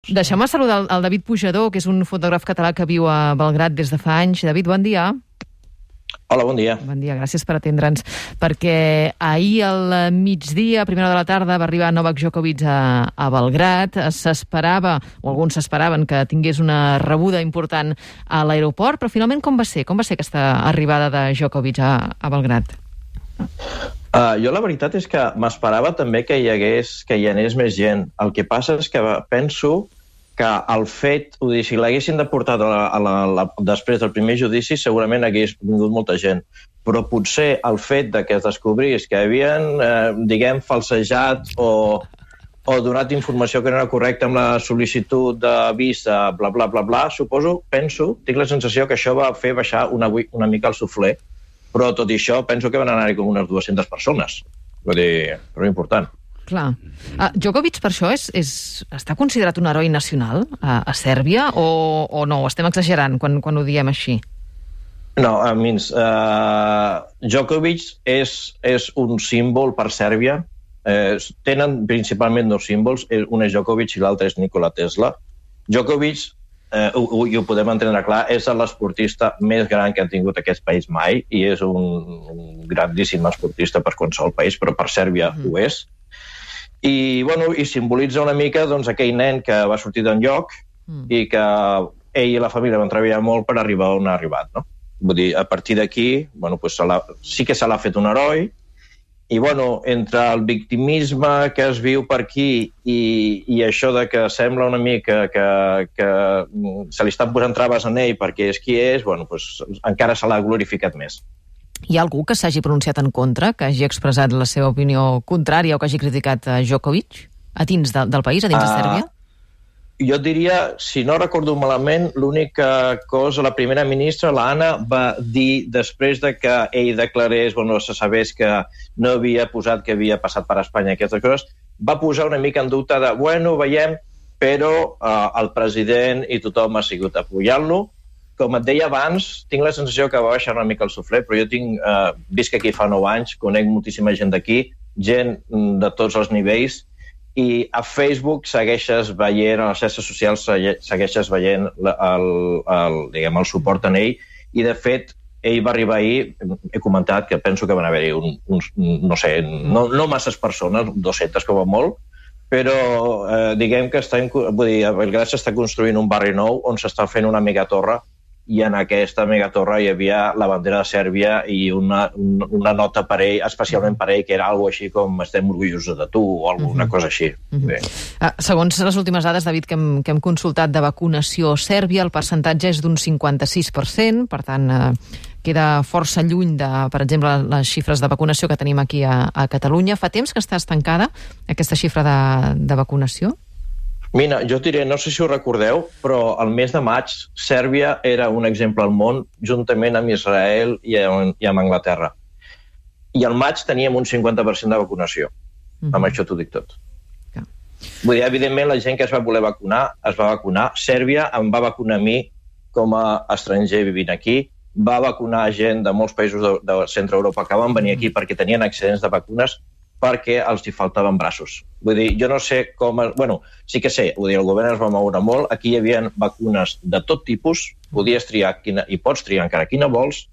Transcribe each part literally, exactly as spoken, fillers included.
Deixeu-me saludar el, el David Pujador, que és un fotògraf català que viu a Belgrad des de fa anys. David, bon dia. Hola, bon dia. Bon dia, gràcies per atendre'ns. Perquè ahir al migdia, a primera hora de la tarda, va arribar Novak Djokovic a, a Belgrad. S'esperava, o alguns s'esperaven, que tingués una rebuda important a l'aeroport, però finalment com va ser? Com va ser aquesta arribada de Djokovic a, a Belgrad? Uh, jo la veritat és que m'esperava també que hi hagués, que hi anés més gent. El que passa és que penso que el fet, ho dir, si l'haguessin deportat a la, a la, a la, després del primer judici, segurament hagués vingut molta gent. Però potser el fet de que es descobrís que havien, eh, diguem, falsejat o, o donat informació que no era correcta amb la sol·licitud de visa, bla, bla, bla, bla, suposo, penso, tinc la sensació que això va fer baixar una, una mica el suflé. Però tot i això penso que van anar-hi com unes dues-centes persones. Vull dir, però important. Clar. Uh, Djokovic, per això, és, és, està considerat un heroi nacional a, a Sèrbia o, o no? Estem exagerant quan, quan ho diem així? No, a mi, uh, Djokovic és, és un símbol per Sèrbia. Eh, tenen principalment dos símbols. Un és Djokovic i l'altre és Nikola Tesla. Djokovic, Uh, ho, i ho podem entendre clar, és l'esportista més gran que han tingut aquest país mai i és un, un grandíssim esportista per qualsevol país, però per Sèrbia mm. ho és. I, bueno, i simbolitza una mica doncs, aquell nen que va sortir d'enlloc mm. i que ell i la família van treballar molt per arribar on ha arribat. No? Vull dir, a partir d'aquí bueno, pues sí que se l'ha fet un heroi. I, bueno, entre el victimisme que es viu per aquí i, i això de que sembla una mica que, que se li estan posant traves en ell perquè és qui és, bueno, pues, encara se l'ha glorificat més. Hi ha algú que s'hagi pronunciat en contra, que hagi expressat la seva opinió contrària o que hagi criticat a Djokovic a dins de, del país, a dins de Sèrbia? Uh... Jo diria, si no recordo malament, l'única cosa, la primera ministra, l'Anna, va dir després de que ell declarés, bueno, se sabés que no havia posat que havia passat per Espanya aquestes coses, va posar una mica en dubte de, bueno, veiem, però eh, el president i tothom ha sigut apoyant-lo. Com et deia abans, tinc la sensació que va baixar una mica el suflé, però jo tinc, eh, visc aquí fa nou anys, conec moltíssima gent d'aquí, gent de tots els nivells, i a Facebook segueixes veient, a les xarxes socials segueixes veient el, el, diguem, el suport en ell, i de fet ell va arribar ahir, he comentat que penso que van haver-hi un, uns, no sé, no, no masses persones, dues-centes com a molt, però eh, diguem que està, vull dir, a Belgrad s'està construint un barri nou on s'està fent una megatorre, i en aquesta megatorre hi havia la bandera de Sèrbia i una, una nota per ell, especialment per ell, que era alguna així com estem orgullosos de tu o alguna uh-huh. cosa així. Uh-huh. Bé. Uh, segons les últimes dades, David, que hem, que hem consultat de vacunació a Sèrbia, el percentatge és d'un cinquanta-sis per cent, per tant, uh, queda força lluny de, per exemple, les xifres de vacunació que tenim aquí a, a Catalunya. Fa temps que està estancada aquesta xifra de, de vacunació? Mira, jo diré, no sé si ho recordeu, però el mes de maig Sèrbia era un exemple al món juntament amb Israel i amb, i amb Anglaterra. I al maig teníem un cinquanta per cent de vacunació. Mm-hmm. Amb això t'ho dic tot. Okay. Vull dir, evidentment, la gent que es va voler vacunar, es va vacunar. Sèrbia em va vacunar a mi com a estranger vivint aquí. Va vacunar gent de molts països de, de centre Europa que van venir aquí perquè tenien excedents de vacunes perquè els hi faltaven braços. Vull dir, jo no sé com... Bueno, sí que sé, vull dir, el govern es va moure molt, aquí hi havia vacunes de tot tipus, podies triar quina, i pots triar encara quina vols,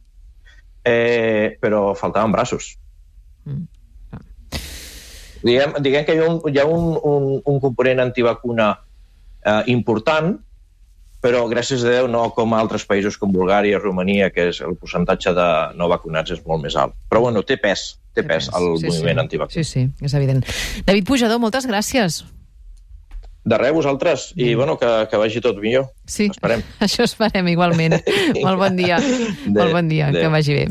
eh, però faltaven braços. Mm. Ah. Diguem, diguem que hi ha un, hi ha un, un, un component antivacuna eh, important, però gràcies a Déu no com a altres països com Bulgària, Romania, que és el percentatge de no vacunats és molt més alt. Però bueno, té pes, té pes el sí, moviment sí. antivacuna. Sí, sí, és evident. David Pujador, moltes gràcies. De res, vosaltres. I bueno, que, que vagi tot millor. Sí, esperem. Això esperem igualment. Molt bon dia. De, Molt bon dia, de. Que vagi bé.